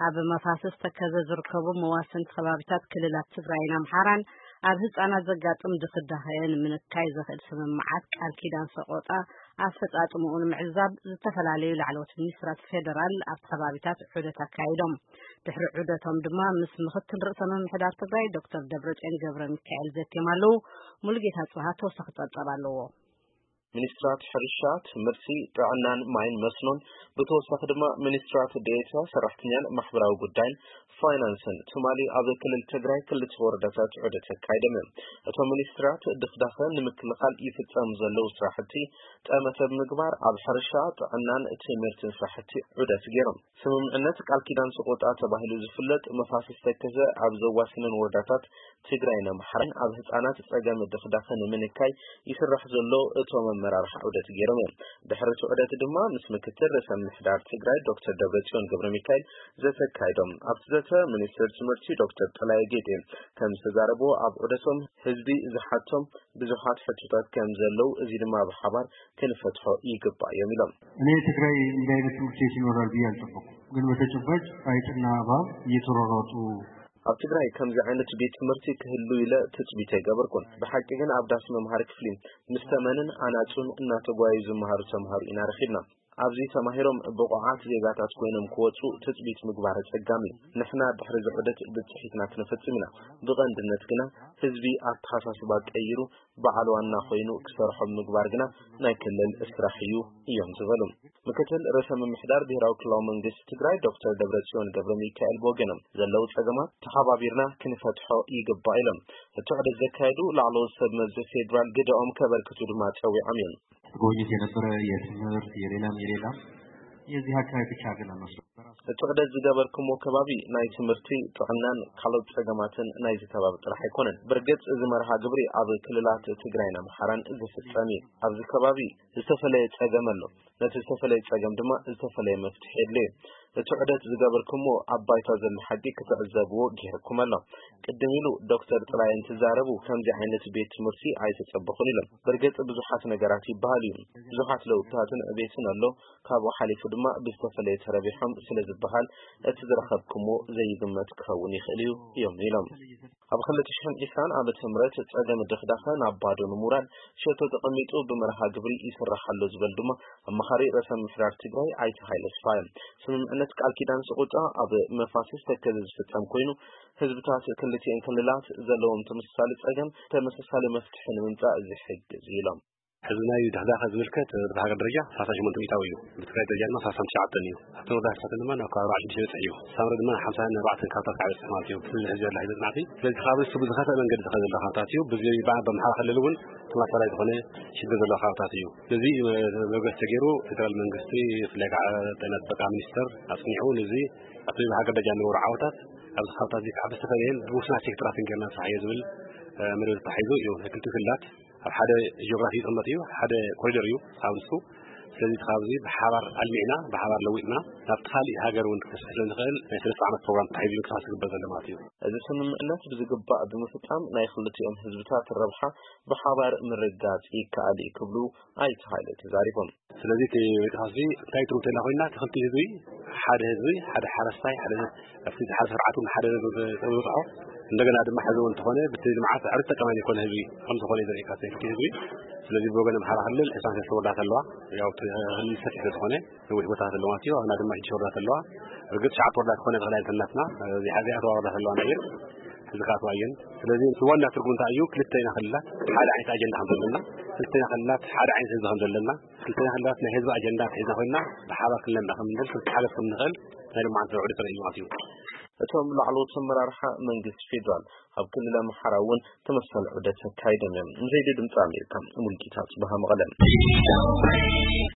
ኣብ መፋሰስ ተከዘ ዝርከቡ መዋስንት ከባቢታት ክልላት ትግራይን ኣምሓራን ኣብ ህፃናት ዘጋጥም ድኽዳኸን ምንካይ ዘኽእል ስምምዓት ቃል ኪዳን ሰቆጣ ኣፈጻጽሙን ምዕዛብ ዝተፈላለዩ ላዕለዎት ሚኒስትራት ፌደራል ኣብ ከባቢታት ዑደት አካይዶም ድሕሪ ዑደቶም ድማ ምስ ምክትል ርእሰ ምምሕዳር ትግራይ ዶክተር ደብረጽዮን ገብረ ሚካኤል ዘተማሉ ሙሉጌታ ጽባህ ተወሳኺ ጸብጸባ ኣለዎ ሚኒስትራት ሕርሻ ትምህርቲ ጥዕናን ማይን መስኖን ብተወሳኺ ድማ ሚኒስትራት ዴታ ሰራሕተኛን ማሕበራዊ ጉዳይን ፋይናንስን ትማሊ ኣብ ክልል ትግራይ ክልተ ወረዳታት ዑደት አካይዶም እቶም ሚኒስትራት ድኽዳኸን ንምክልኻል ይፍጸም ዘለው ስራሕቲ ጠመተ ምግባር ኣብ ሕርሻ ጥዕናን ትምህርትን ስራሕቲ ዑደት ገይሮም ስምምዕነት ቃል ኪዳን ሰቆጣ ተባሂሉ ዝፍለጥ መፋሰስ ተከዘ ኣብ ዘዋስነን ወረዳታት ትግራይን ኣምሓራን ኣብ ህፃናት ጸገም ድኽዳኸን ምንካይ ይስራሕ ዘሎ እቶም መራርሕ ዑደት ገይሮም ድሕሪ ዑደት ድማ ምስ ምክትል ርእሰ ምምሕዳር ትግራይ ዶክተር ደብረጽዮን ገብረ ሚካኤል ዘተካይዶም ኣብ ዘተ ሚኒስትር ትምህርቲ ዶክተር ጥላይ ጌጤ ከም ዝተዛረቡ ኣብ ዑደቶም ህዝቢ ዝሓቶም ብዙሓት ሕቶታት ከም ዘለው እዚ ድማ ብሓባር ክንፈትሖ ይግባእ እዮም ኢሎም እኔ ትግራይ እንዲህ አይነት ትምህርት ቤት ይኖራል ብዬ አልጠበቅኩም ግን በተጨባጭ አይጥና እባብ እየተሯሯጡ ኣብ ትግራይ ከምዚ ዓይነት ቤት ትምህርቲ ክህሉ ኢለ ትጽቢት ይገበርኩን ብሓቂ ግን ኣብ ዳስ መምሃሪ ክፍሊ ምስተመንን ኣናጹን እናተጓዩ ዝመሃሩ ተምሃሩ ኢና ረኺብና ኣብዚ ተማሂሮም ብቑዓት ዜጋታት ኮይኖም ክወጹ ትጽቢት ምግባር ጸጋሚ ንሕና ድሕሪ ዝዑደት ብጽሒትና ክንፈጽም ኢና ብቐንድነት ግና ህዝቢ ኣተሓሳስባ ቀይሩ በዓል ዋና ኮይኑ ክሰርሖም ምግባር ግና ናይ ክልል ስራሕ እዩ እዮም ዝበሉ ምክትል ርእሰ ምምሕዳር ብሄራዊ ክልላዊ መንግስቲ ትግራይ ዶክተር ደብረጽዮን ገብረ ሚካኤል ቦገኖም ዘለው ጸገማት ተሓባቢርና ክንፈትሖ ይግባእ ኢሎም እቲ ዑደት ዘካየዱ ላዕለዎት ሰብ መዚ ፌደራል ግድኦም ከበርክቱ ድማ ጸዊዖም እዮም ጎኝት የነበረ የትምህርት የሌላም የዚህ አካባቢ ብቻ ግን አመስሎ እጥቅደት ዝገበርኩሞ ከባቢ ናይ ትምህርቲ ጥዕናን ካልኦት ጸገማትን ናይ ዝተባብ ጥራሕ አይኮነን በርግጥ እዚ መርሃ ግብሪ ኣብ ክልላት ትግራይና ኣምሓራን ዝፍጸም ኣብዚ ከባቢ ዝተፈለየ ጸገም ኣሎ ነቲ ዝተፈለየ ጸገም ድማ ዝተፈለየ መፍትሒ የድልዮ እጥቅደት ዝገበርኩሞ ኣባይታ ዘሎ ሓቂ ክትዕዘብዎ ገይርኩም ኣሎ ቅድም ኢሉ ዶክተር ጥላይ እንትዛረቡ ከምዚ ዓይነት ቤት ትምህርቲ ኣይተጸበኹን ኢሎም በርግጥ ብዙሓት ነገራት ይባሃሉ ብዙሓት ለውጥታትን ቤትን ኣሎ ካብኡ ሓሊፉ ድማ ብዝተፈለየ ተረቢሖም ስለዝበሃል እቲ ዝረኸብኩሞ ዘይግመት ክኸውን ይኽእል እዩ እዮም ኢሎም ኣብ 2020 ዓመተ ምህረት ጸገም ድኽዳኸን ኣብ ባዶ ንምውራድ ሸቶ ተቐሚጡ ብመርሃ ግብሪ ይስራሓሉ ዝብል ድማ ኣማኻሪ ርእሰ ምምሕዳር ትግራይ ኣይተ ሃይለ ስፋይ ስምምዕነት ቃል ኪዳን ሰቆጣ ኣብ መፋሰስ ተከዘ ዝፍጸም ኮይኑ ህዝብታት ክልቲአን ክልላት ዘለዎም ተመሳሳሊ ጸገም ተመሳሳሊ መፍትሒ ንምምጻእ ዝሕግዝ ኢሎም حزناي دخداخ زملكت بهاجر درجة فاسج منطقة تاويو بتكاي درجة ما فاسم شعبتني أتوقع ده حتى لما نقع راح نشيل تعيو سامر ما حمسة أنا بعد كاتب على استعمالتيو في الهجر اللي هيدا نعطي لذي خابس سبز خاطر من قد خذ الله خاطاتيو بزي بعد بمحل خللون ثم صار يدخلنا شدة الله خاطاتيو لذي لو تجيرو فدرال من قصتي في لقى تنات بقى منستر أصنعون لذي أتوقع بهاجر درجة نور عوتات أبز خاطاتي كعبس تفعيل بوسنا شيء ترافين كنا صحيح زول مرد تحيزو يو هكذا كلات حدا جغرافي قمتيو حدا كوريدور يو خاوسو ስለዚህ ካብዚ በሐባር አልሚዕና በሐባር ለዊጥና ናብ ተኻሊ ሃገሩን ክስሕልን ንኽእል ናይ 3 ዓመት ፕሮግራም ተሓይዙ ክሳስግበት ዘሎ ማለት እዩ እዚ ስምምዕነት ብዝግባእ ብምፍጻም ናይ ክልቲኦም ህዝብታት ረብሓ በሐባር ምርጋጽ ይከኣል ክብሉ ኣይተሃለ ተዛሪቦም ስለዚህ ተኻዚ እንታይ ትሩተና ኮይና ተኽልቲ ህዝቢ ሓደ ሓረስታይ ሓደ ኣብቲ ሓደ ስርዓቱ ሓደ ተወጣዖ እንደገና ድማ ሕዘውን ተኾነ ብትልማዓት ዓርት ተቀማኒ ይኮነ ህዝቢ ከም ዝኾነ ዘርእካ ተኽልቲ ህዝቢ ስለዚህ በወገን መሐራ ክልል ሕሳን ተወዳት ኣለዋ ያው ሰፊሕ ዝኾነ ወይ ቦታት ኣለዋ ማለት እዩ እና ድማ እጅ ወርዳት ኣለዋ እርግጥ ሸዓት ወርዳት ኮነ ተኽላይ ተላትና እዚ ሓዚያ ተወርዳት ኣለዋ ነገር ህዝካት ዋየን ስለዚህ ዋና ትርጉም እንታይ እዩ ክልተና ክልላት ሓደ ዓይነት ኣጀንዳ ከም ዘለና ክልተና ክልላት ሓደ ዓይነት ህዝቢ ከም ዘለና ክልተና ክልላት ናይ ህዝቢ ኣጀንዳ ሒዝና ኮይና ብሓባር ክለና ከም ንደል ክልተሓገዝ ከም ንኽእል ናይ ልምዓት ዘውዕል ፍረ እዩ ማለት እዩ እቶም ላዕለዎት ኣመራርሓ መንግስቲ ፌደራል ኣብ ክልል ኣምሓራ እውን ተመሳሳሊ ዑደት ኣካይዶም እዮም። ንዘይዲ ድምፂ ኣሜሪካ ሙሉጌታ ጽባህ መቐለ